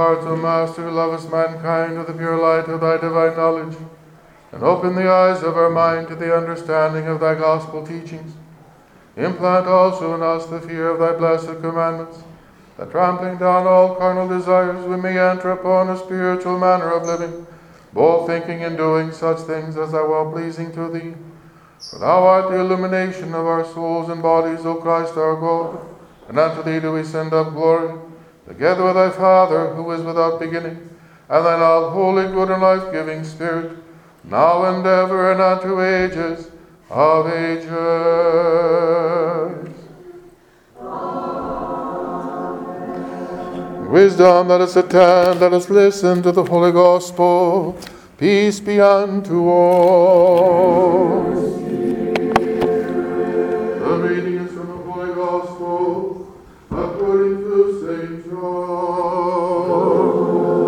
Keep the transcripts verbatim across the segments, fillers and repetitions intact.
hearts, O Master, who lovest mankind with the pure light of thy divine knowledge, and open the eyes of our mind to the understanding of thy gospel teachings. Implant also in us the fear of thy blessed commandments, that trampling down all carnal desires, we may enter upon a spiritual manner of living, both thinking and doing such things as are well pleasing to thee. For thou art the illumination of our souls and bodies, O Christ our God, and unto thee do we send up glory, together with thy Father, who is without beginning, and thine all holy, good, and life-giving Spirit, now and ever, and unto ages of ages. Amen. Wisdom, let us attend, let us listen to the Holy Gospel. Peace be unto all. The reading is from the Holy Gospel according to Saint John.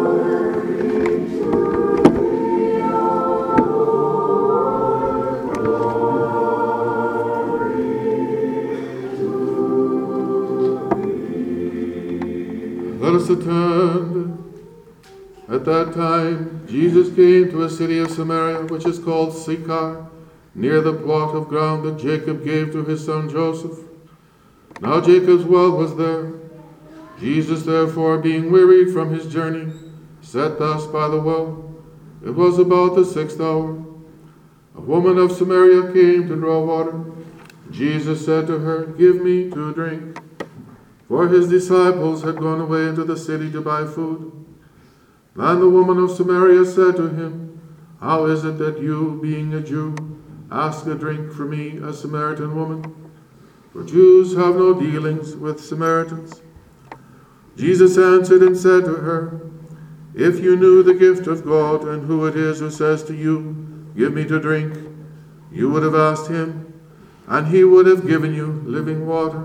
Let us attend. At that time, Jesus came to a city of Samaria, which is called Sychar, near the plot of ground that Jacob gave to his son Joseph. Now Jacob's well was there. Jesus, therefore, being wearied from his journey, sat thus by the well. It was about the sixth hour. A woman of Samaria came to draw water. Jesus said to her, "Give me to drink." For his disciples had gone away into the city to buy food. Then the woman of Samaria said to him, "How is it that you, being a Jew, ask a drink from me, a Samaritan woman? For Jews have no dealings with Samaritans." Jesus answered and said to her, "If you knew the gift of God and who it is who says to you, 'Give me to drink,' you would have asked him, and he would have given you living water."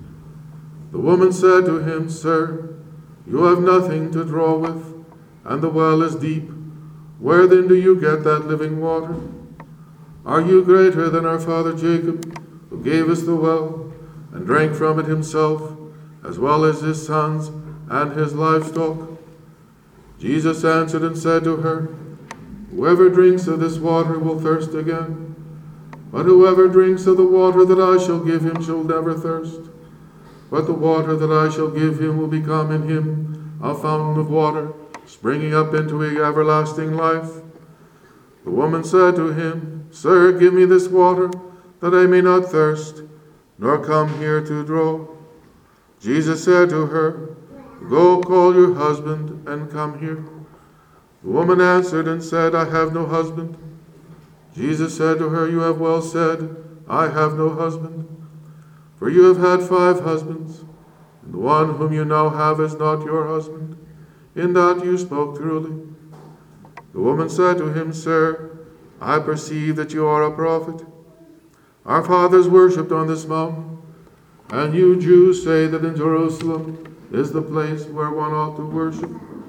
The woman said to him, "Sir, you have nothing to draw with, and the well is deep. Where then do you get that living water? Are you greater than our father Jacob, who gave us the well, and drank from it himself, as well as his sons and his livestock?" Jesus answered and said to her, "Whoever drinks of this water will thirst again, but whoever drinks of the water that I shall give him shall never thirst. But the water that I shall give him will become in him a fountain of water, springing up into everlasting life." The woman said to him, "Sir, give me this water, that I may not thirst, nor come here to draw." Jesus said to her, "Go call your husband and come here." The woman answered and said, "I have no husband." Jesus said to her, "You have well said, 'I have no husband.' For you have had five husbands, and the one whom you now have is not your husband. In that you spoke truly." The woman said to him, "Sir, I perceive that you are a prophet. Our fathers worshipped on this mountain, and you Jews say that in Jerusalem is the place where one ought to worship."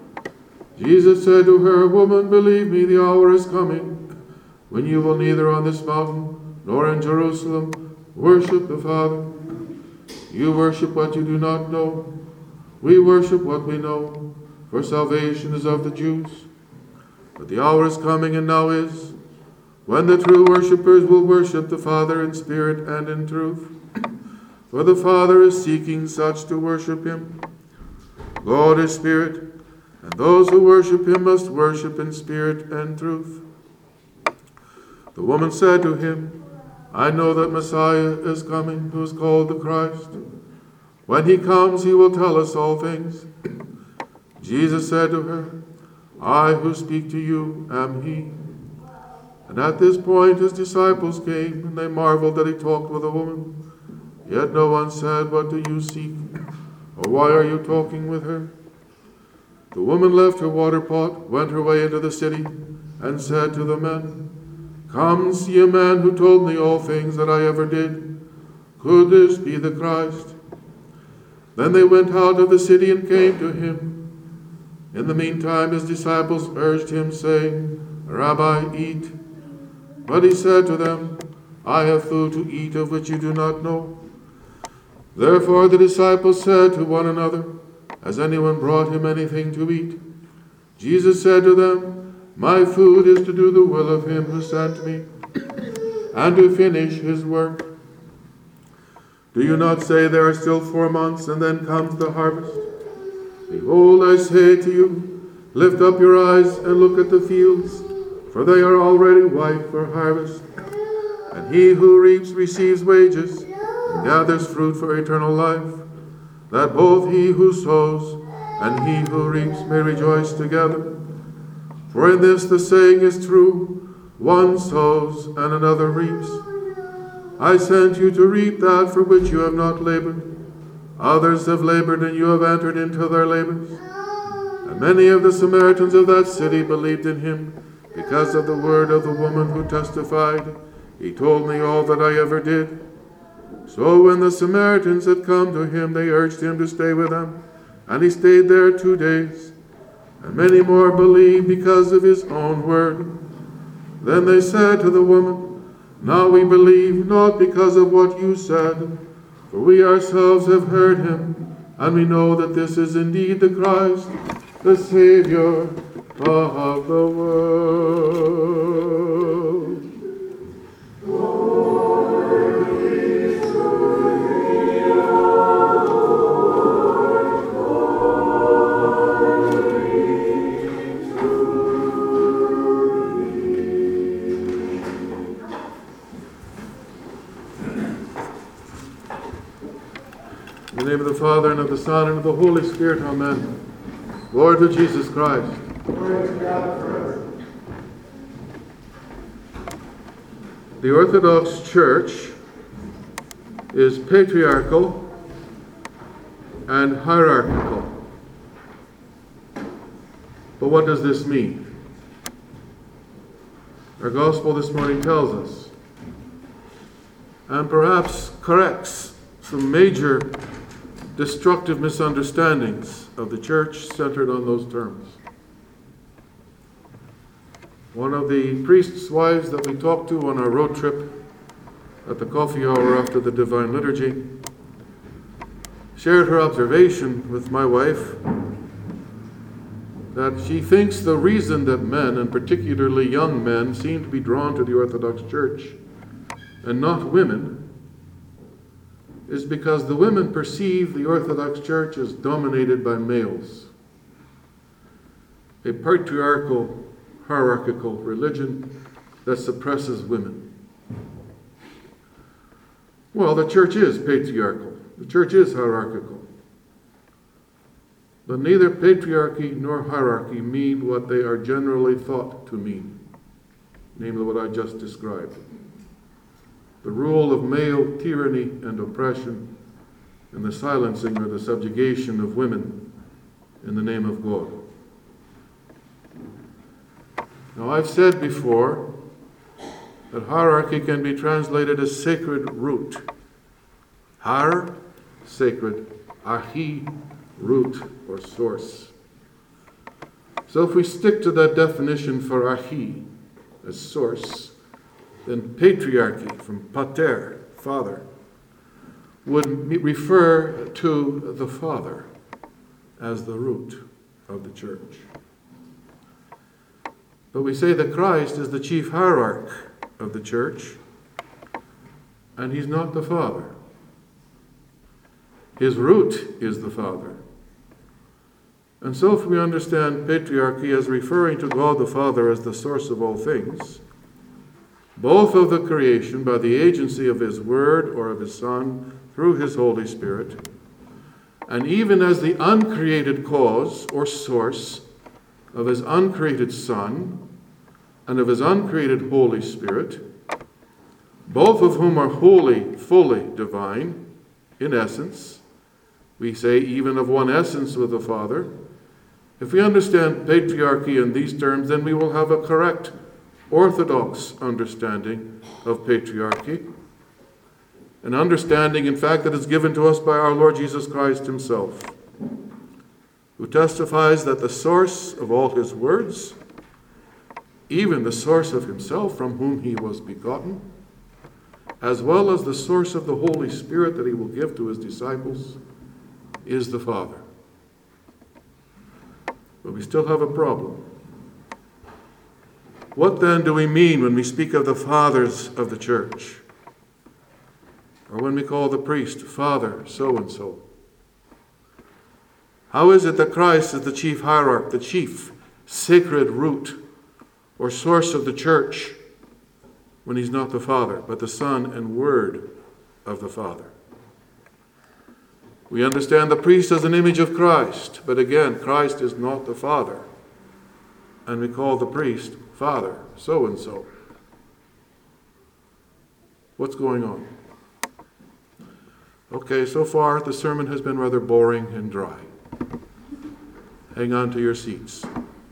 Jesus said to her, "Woman, believe me, the hour is coming when you will neither on this mountain nor in Jerusalem worship the Father. You worship what you do not know. We worship what we know, for salvation is of the Jews. But the hour is coming, and now is, when the true worshippers will worship the Father in spirit and in truth. For the Father is seeking such to worship him. God is spirit, and those who worship him must worship in spirit and truth." The woman said to him, "I know that Messiah is coming, who is called the Christ. When he comes, he will tell us all things." Jesus said to her, "I who speak to you am he." And at this point his disciples came, and they marveled that he talked with a woman. Yet no one said, "What do you seek?" or "Why are you talking with her?" The woman left her water pot, went her way into the city, and said to the men, "Come, see a man who told me all things that I ever did. Could this be the Christ?" Then they went out of the city and came to him. In the meantime his disciples urged him, saying, "Rabbi, eat." But he said to them, "I have food to eat of which you do not know." Therefore the disciples said to one another, Has anyone brought him anything to eat? Jesus said to them, My food is to do the will of him who sent me, and to finish his work. Do you not say there are still four months, and then comes the harvest? Behold, I say to you, lift up your eyes and look at the fields, for they are already white for harvest. And he who reaps receives wages, and gathers fruit for eternal life, that both he who sows and he who reaps may rejoice together. For in this the saying is true, one sows and another reaps. I sent you to reap that for which you have not labored. Others have labored, and you have entered into their labors. And many of the Samaritans of that city believed in him, because of the word of the woman who testified, He told me all that I ever did. So when the Samaritans had come to him, they urged him to stay with them, and he stayed there two days. And many more believed because of his own word. Then they said to the woman, Now we believe, not because of what you said, for we ourselves have heard him, and we know that this is indeed the Christ, the Savior of the world. In the name of the Father, and of the Son, and of the Holy Spirit, amen. Glory to Jesus Christ. Glory to God forever. The Orthodox Church is patriarchal and hierarchical. But what does this mean? Our gospel this morning tells us, and perhaps corrects some major destructive misunderstandings of the church centered on those terms. One of the priest's wives that we talked to on our road trip at the coffee hour after the Divine Liturgy shared her observation with my wife that she thinks the reason that men, and particularly young men, seem to be drawn to the Orthodox Church and not women is because the women perceive the Orthodox Church as dominated by males. A patriarchal, hierarchical religion that suppresses women. Well, the church is patriarchal. The church is hierarchical. But neither patriarchy nor hierarchy mean what they are generally thought to mean, namely what I just described. The rule of male tyranny and oppression, and the silencing or the subjugation of women in the name of God. Now, I've said before that hierarchy can be translated as sacred root. Hier, sacred, archi, root or source. So if we stick to that definition for archi as source, then patriarchy, from pater, father, would refer to the Father as the root of the church. But we say that Christ is the chief hierarch of the church, and he's not the Father. His root is the Father. And so if we understand patriarchy as referring to God the Father as the source of all things, both of the creation by the agency of his Word or of his Son through his Holy Spirit, and even as the uncreated cause or source of his uncreated Son and of his uncreated Holy Spirit, both of whom are wholly, fully divine, in essence, we say even of one essence with the Father. If we understand patriarchy in these terms, then we will have a correct orthodox understanding of patriarchy, an understanding, in fact, that is given to us by our Lord Jesus Christ himself, who testifies that the source of all his words, even the source of himself from whom he was begotten, as well as the source of the Holy Spirit that he will give to his disciples, is the Father. But we still have a problem. What then do we mean when we speak of the fathers of the church? Or when we call the priest Father so-and-so? How is it that Christ is the chief hierarch, the chief sacred root or source of the church, when he's not the Father, but the Son and Word of the Father? We understand the priest as an image of Christ, but again, Christ is not the Father. And we call the priest Father so-and-so. What's going on? Okay, so far the sermon has been rather boring and dry. Hang on to your seats.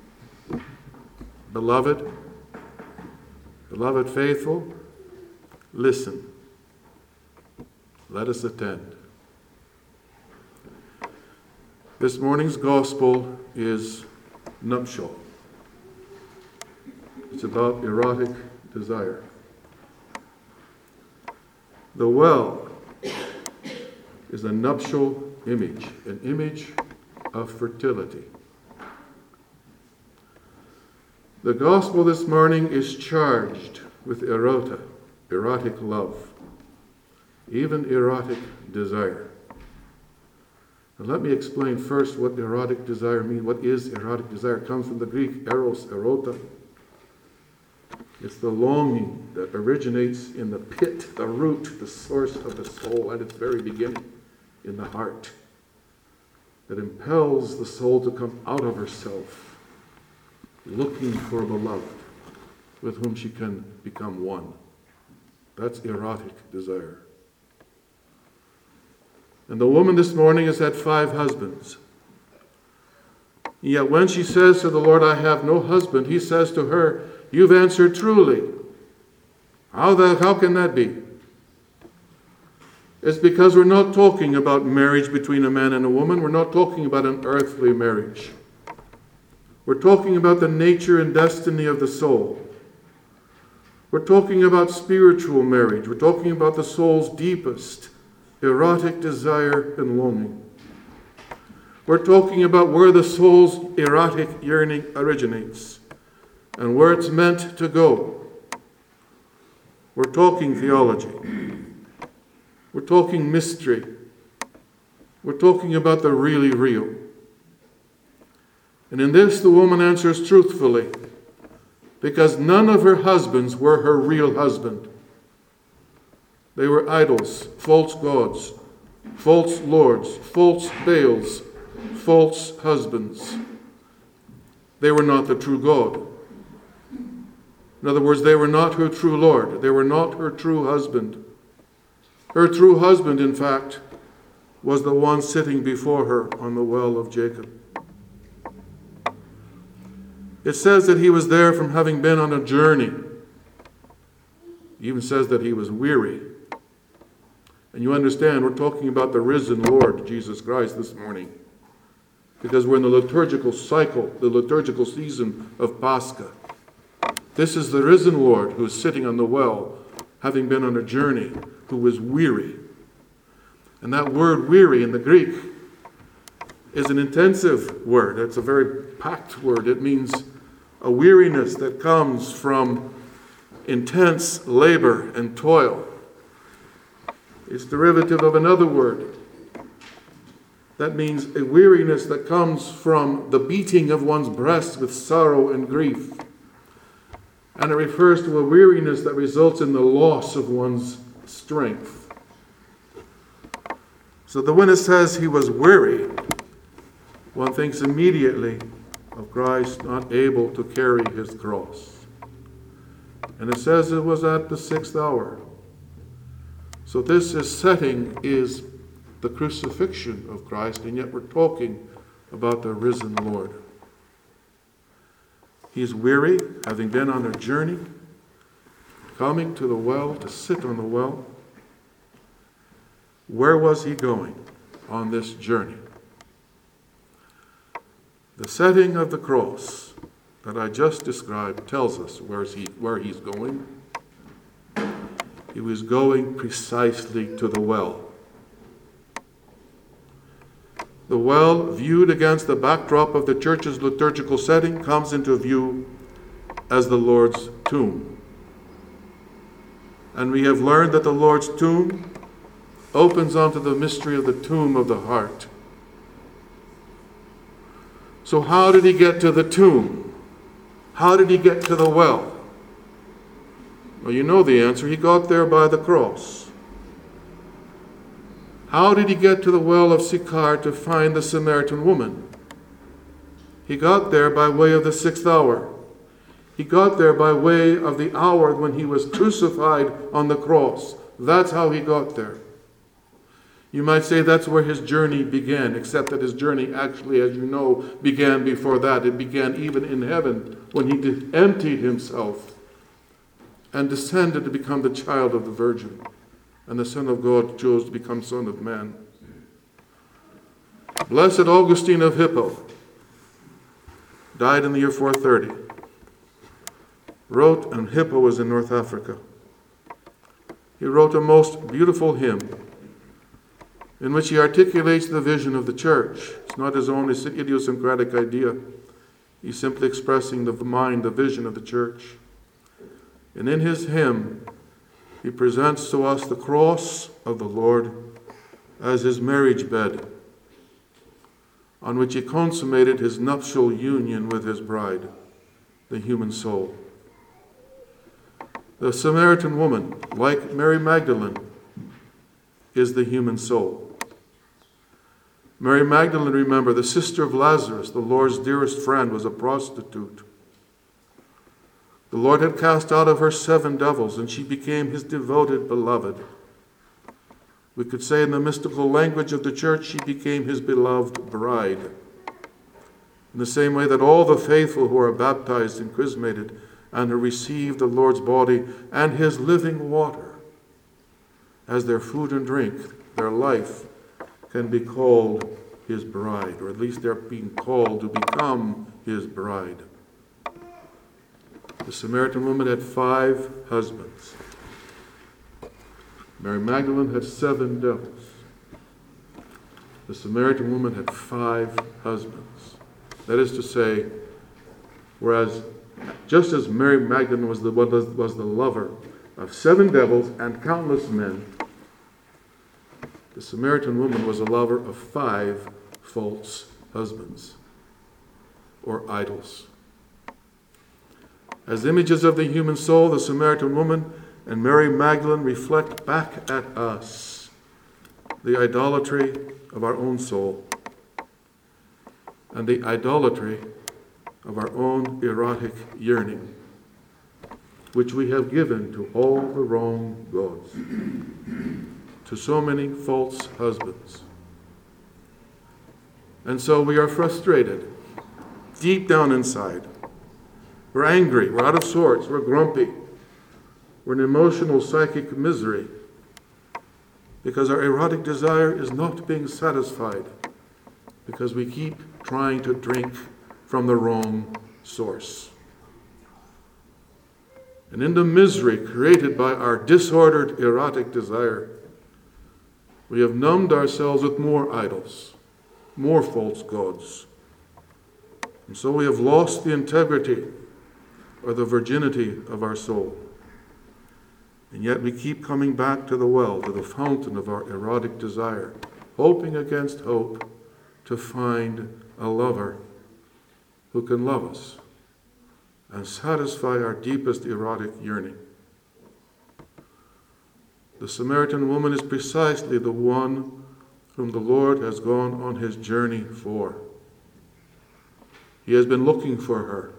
Beloved, beloved faithful, listen. Let us attend. This morning's gospel is nuptial. It's about erotic desire. The well is a nuptial image, an image of fertility. The gospel this morning is charged with erota, erotic love, even erotic desire. And let me explain first what erotic desire means. What is erotic desire? It comes from the Greek eros, erota. It's the longing that originates in the pit, the root, the source of the soul at its very beginning, in the heart, that impels the soul to come out of herself, looking for a beloved with whom she can become one. That's erotic desire. And the woman this morning has had five husbands. Yet when she says to the Lord, I have no husband, he says to her, you've answered truly. How, the, how can that be? It's because we're not talking about marriage between a man and a woman. We're not talking about an earthly marriage. We're talking about the nature and destiny of the soul. We're talking about spiritual marriage. We're talking about the soul's deepest erotic desire and longing. We're talking about where the soul's erotic yearning originates and where it's meant to go. We're talking theology. We're talking mystery. We're talking about the really real. And in this, the woman answers truthfully, because none of her husbands were her real husband. They were idols, false gods, false lords, false Baals, false husbands. They were not the true God. In other words, they were not her true Lord. They were not her true husband. Her true husband, in fact, was the one sitting before her on the well of Jacob. It says that he was there from having been on a journey. It even says that he was weary. And you understand, we're talking about the risen Lord, Jesus Christ, this morning. Because we're in the liturgical cycle, the liturgical season of Pascha. This is the risen Lord who is sitting on the well, having been on a journey, who was weary. And that word weary in the Greek is an intensive word. It's a very packed word. It means a weariness that comes from intense labor and toil. It's derivative of another word. That means a weariness that comes from the beating of one's breast with sorrow and grief. And it refers to a weariness that results in the loss of one's strength. So that when it says he was weary, one thinks immediately of Christ not able to carry his cross. And it says it was at the sixth hour. So this is setting is the crucifixion of Christ, and yet we're talking about the risen Lord. He's weary, having been on a journey, coming to the well to sit on the well. Where was he going on this journey? The setting of the cross that I just described tells us where he, where he's going. He was going precisely to the well. The well, viewed against the backdrop of the church's liturgical setting, comes into view as the Lord's tomb. And we have learned that the Lord's tomb opens onto the mystery of the tomb of the heart. So how did he get to the tomb? How did he get to the well? Well, you know the answer. He got there by the cross. How did he get to the well of Sychar to find the Samaritan woman? He got there by way of the sixth hour. He got there by way of the hour when he was crucified on the cross. That's how he got there. You might say that's where his journey began, except that his journey actually, as you know, began before that. It began even in heaven when he did, emptied himself and descended to become the child of the Virgin. And the Son of God chose to become Son of Man. Blessed Augustine of Hippo died in the year four thirty. Wrote, and Hippo was in North Africa. He wrote a most beautiful hymn in which he articulates the vision of the church. It's not his own idiosyncratic idea. He's simply expressing the mind, the vision of the church. And in his hymn, he presents to us the cross of the Lord as his marriage bed, on which he consummated his nuptial union with his bride, the human soul. The Samaritan woman, like Mary Magdalene, is the human soul. Mary Magdalene, remember, the sister of Lazarus, the Lord's dearest friend, was a prostitute. The Lord had cast out of her seven devils, and she became his devoted beloved. We could say in the mystical language of the church, she became his beloved bride. In the same way that all the faithful who are baptized and chrismated and who receive the Lord's body and his living water as their food and drink, their life, can be called his bride, or at least they're being called to become his bride. The Samaritan woman had five husbands. Mary Magdalene had seven devils. The Samaritan woman had five husbands. That is to say, whereas just as Mary Magdalene was the, was, was the lover of seven devils and countless men, the Samaritan woman was a lover of five false husbands, or idols. As images of the human soul, the Samaritan woman and Mary Magdalene reflect back at us the idolatry of our own soul and the idolatry of our own erotic yearning, which we have given to all the wrong gods, to so many false husbands. And so we are frustrated, deep down inside. We're angry, we're out of sorts, we're grumpy, we're in emotional psychic misery because our erotic desire is not being satisfied because we keep trying to drink from the wrong source. And in the misery created by our disordered erotic desire, we have numbed ourselves with more idols, more false gods. And so we have lost the integrity or the virginity of our soul. And yet we keep coming back to the well, to the fountain of our erotic desire, hoping against hope to find a lover who can love us and satisfy our deepest erotic yearning. The Samaritan woman is precisely the one whom the Lord has gone on his journey for. He has been looking for her.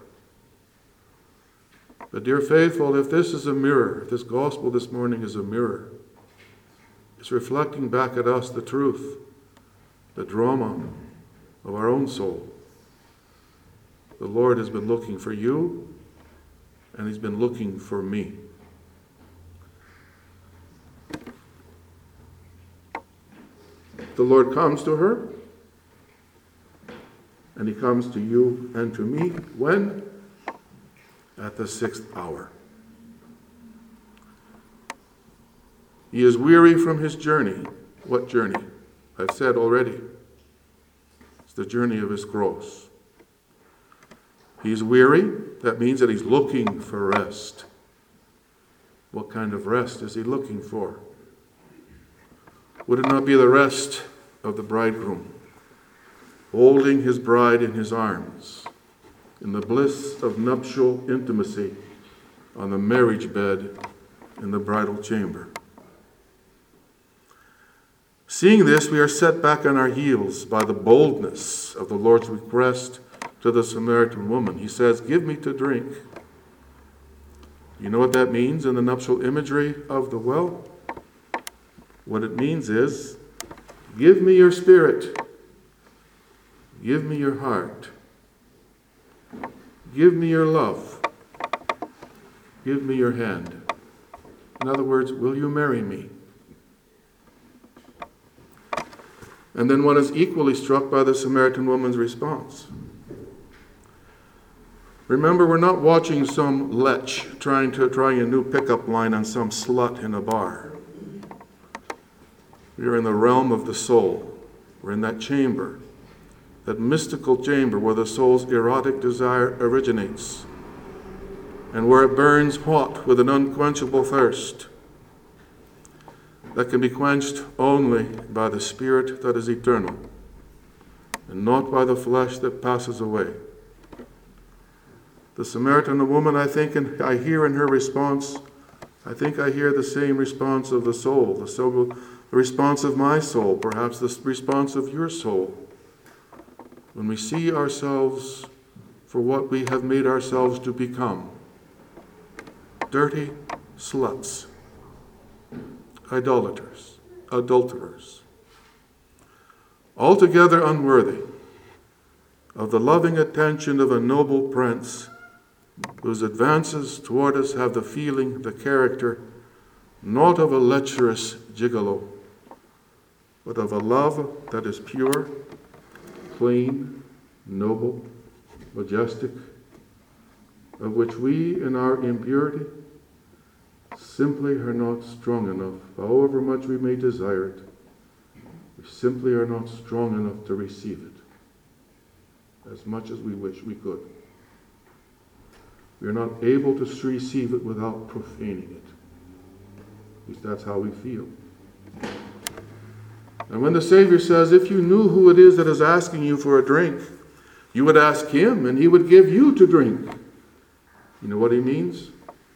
But dear faithful, if this is a mirror, if this gospel this morning is a mirror, it's reflecting back at us the truth, the drama of our own soul. The Lord has been looking for you, and he's been looking for me. The Lord comes to her, and he comes to you and to me. When? At the sixth hour. He is weary from his journey. What journey? I've said already. It's the journey of his cross. He's weary. That means that he's looking for rest. What kind of rest is he looking for? Would it not be the rest of the bridegroom, holding his bride in his arms, in the bliss of nuptial intimacy on the marriage bed in the bridal chamber? Seeing this, we are set back on our heels by the boldness of the Lord's request to the Samaritan woman. He says, "Give me to drink." You know what that means in the nuptial imagery of the well? What it means is, give me your spirit. Give me your heart. Give me your love. Give me your hand. In other words, will you marry me? And then one is equally struck by the Samaritan woman's response. Remember, we're not watching some lech trying to trying a new pickup line on some slut in a bar. We are in the realm of the soul. We're in that chamber, that mystical chamber where the soul's erotic desire originates and where it burns hot with an unquenchable thirst that can be quenched only by the Spirit that is eternal and not by the flesh that passes away. The Samaritan woman, I think, and I hear in her response, I think I hear the same response of the soul, the, soul, the response of my soul, perhaps the response of your soul. When we see ourselves for what we have made ourselves to become, dirty sluts, idolaters, adulterers, altogether unworthy of the loving attention of a noble prince whose advances toward us have the feeling, the character, not of a lecherous gigolo, but of a love that is pure, clean, noble, majestic, of which we in our impurity simply are not strong enough, however much we may desire it. We simply are not strong enough to receive it, as much as we wish we could. We are not able to receive it without profaning it. At least that's how we feel. And when the Savior says, if you knew who it is that is asking you for a drink, you would ask him and he would give you to drink. You know what he means?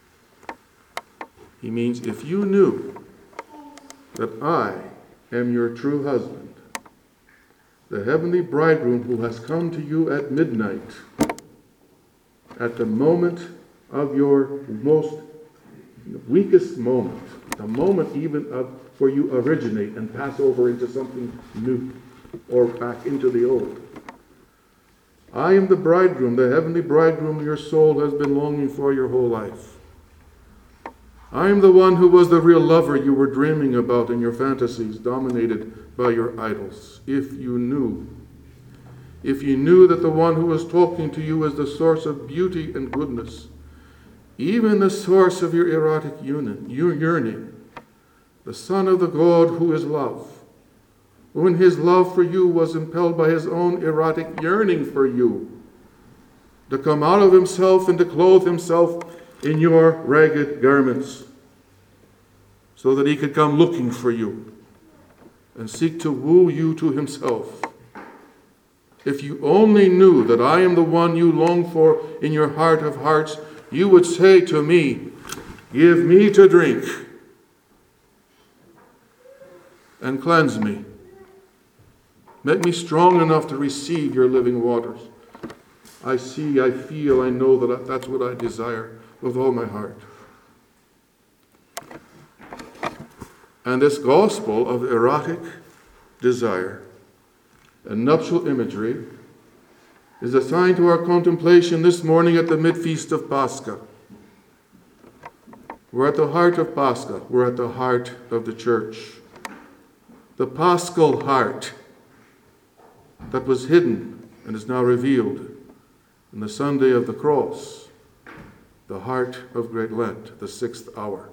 He means if you knew that I am your true husband, the heavenly bridegroom who has come to you at midnight, at the moment of your most weakest moment, the moment even of where you originate and pass over into something new or back into the old. I am the bridegroom, the heavenly bridegroom your soul has been longing for your whole life. I am the one who was the real lover you were dreaming about in your fantasies, dominated by your idols. If you knew, if you knew that the one who was talking to you is the source of beauty and goodness, even the source of your erotic union, your yearning, the Son of the God who is love, who in his love for you was impelled by his own erotic yearning for you, to come out of himself and to clothe himself in your ragged garments, so that he could come looking for you and seek to woo you to himself. If you only knew that I am the one you long for in your heart of hearts, you would say to me, give me to drink and cleanse me. Make me strong enough to receive your living waters. I see, I feel, I know that that's what I desire with all my heart. And this gospel of erotic desire and nuptial imagery is assigned to our contemplation this morning at the mid-feast of Pascha. We're at the heart of Pascha. We're at the heart of the church. The paschal heart that was hidden and is now revealed in the Sunday of the Cross, the heart of Great Lent, the sixth hour.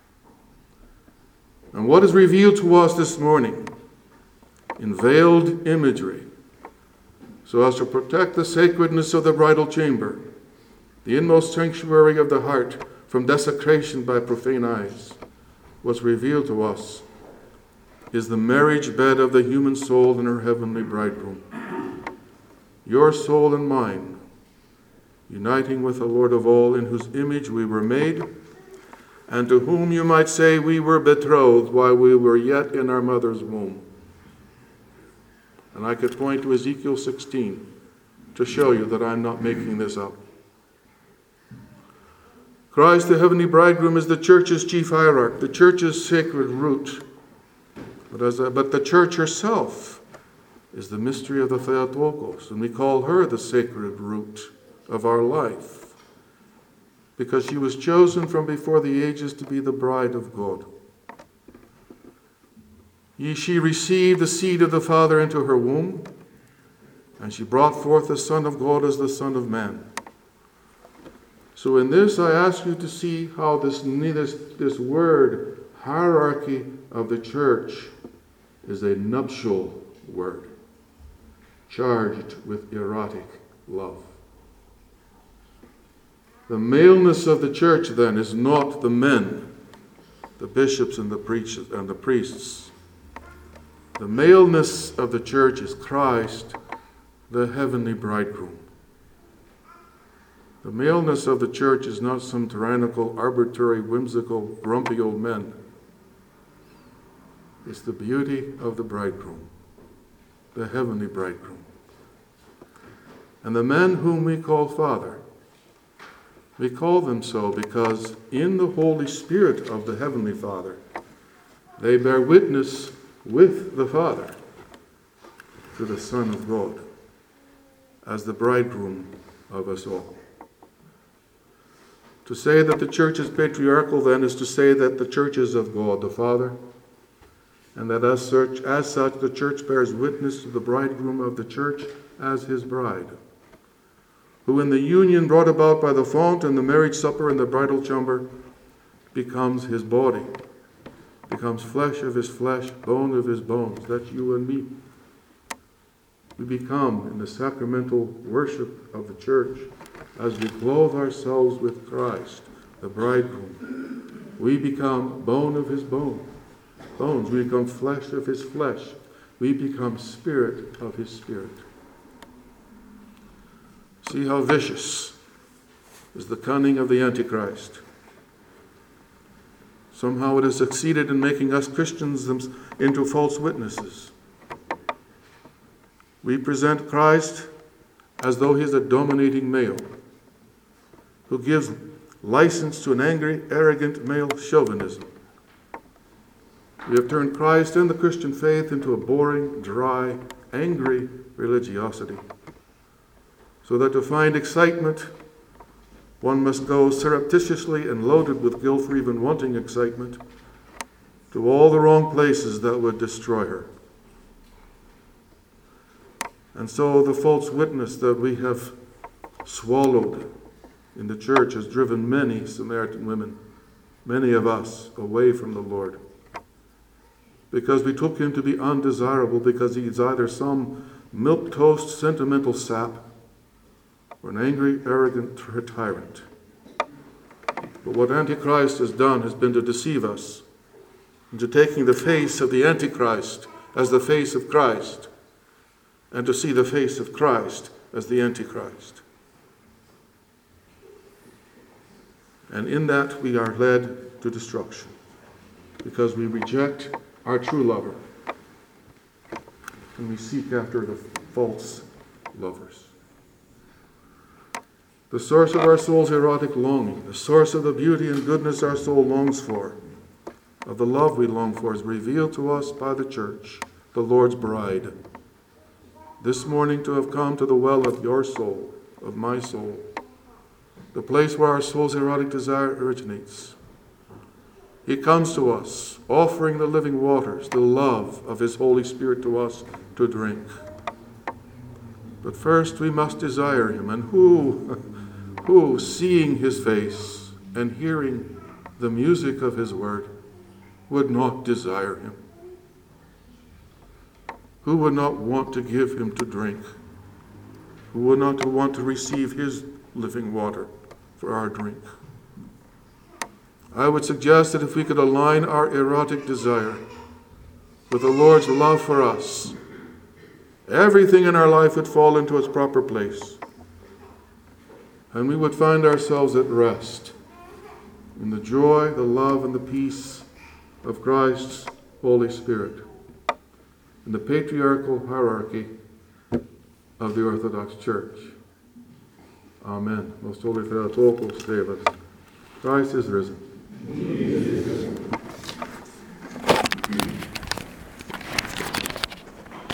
And what is revealed to us this morning in veiled imagery so as to protect the sacredness of the bridal chamber, the inmost sanctuary of the heart, from desecration by profane eyes. What's revealed to us is the marriage bed of the human soul and her heavenly bridegroom. Your soul and mine, uniting with the Lord of all, in whose image we were made, and to whom you might say we were betrothed while we were yet in our mother's womb. And I could point to Ezekiel sixteen to show you that I'm not making this up. Christ, the heavenly bridegroom, is the church's chief hierarch, the church's sacred root. But, as a, but the church herself is the mystery of the Theotokos, and we call her the sacred root of our life, because she was chosen from before the ages to be the bride of God. She received the seed of the Father into her womb, and she brought forth the Son of God as the Son of Man. So in this, I ask you to see how this, this, this word, hierarchy of the church, is a nuptial word, charged with erotic love. The maleness of the church, then, is not the men, the bishops and the preachers and the priests. The maleness of the church is Christ, the heavenly bridegroom. The maleness of the church is not some tyrannical, arbitrary, whimsical, grumpy old men. It's the beauty of the bridegroom, the heavenly bridegroom. And the men whom we call Father, we call them so because in the Holy Spirit of the Heavenly Father, they bear witness with the Father to the Son of God as the bridegroom of us all. To say that the church is patriarchal, then, is to say that the church is of God the Father, and that as such, as such the church bears witness to the bridegroom of the church as his bride, who in the union brought about by the font and the marriage supper and the bridal chamber becomes his body, becomes flesh of his flesh, bone of his bones. That's you and me. We become, in the sacramental worship of the church, as we clothe ourselves with Christ, the bridegroom, we become bone of his bone, bones. We become flesh of his flesh. We become spirit of his spirit. See how vicious is the cunning of the Antichrist. Somehow it has succeeded in making us Christians into false witnesses. We present Christ as though he is a dominating male who gives license to an angry, arrogant male chauvinism. We have turned Christ and the Christian faith into a boring, dry, angry religiosity, so that to find excitement, one must go surreptitiously and loaded with guilt for even wanting excitement to all the wrong places that would destroy her. And so the false witness that we have swallowed in the church has driven many Samaritan women, many of us, away from the Lord, because we took him to be undesirable, because he is either some milquetoast sentimental sap or an angry, arrogant tyrant. But what Antichrist has done has been to deceive us into taking the face of the Antichrist as the face of Christ, and to see the face of Christ as the Antichrist. And in that we are led to destruction, because we reject our true lover and we seek after the false lovers. The source of our soul's erotic longing, the source of the beauty and goodness our soul longs for, of the love we long for, is revealed to us by the church, the Lord's bride. This morning to have come to the well of your soul, of my soul, the place where our soul's erotic desire originates. He comes to us, offering the living waters, the love of his Holy Spirit to us to drink. But first we must desire him, and who, who, seeing his face and hearing the music of his word, would not desire him? Who would not want to give him to drink who would not want to receive his living water for our drink. I would suggest that if we could align our erotic desire with the Lord's love for us, everything in our life would fall into its proper place, and we would find ourselves at rest in the joy, the love, and the peace of Christ's Holy Spirit, in the patriarchal hierarchy of the Orthodox Church. Amen. Most Holy Theotokos, Christ is risen.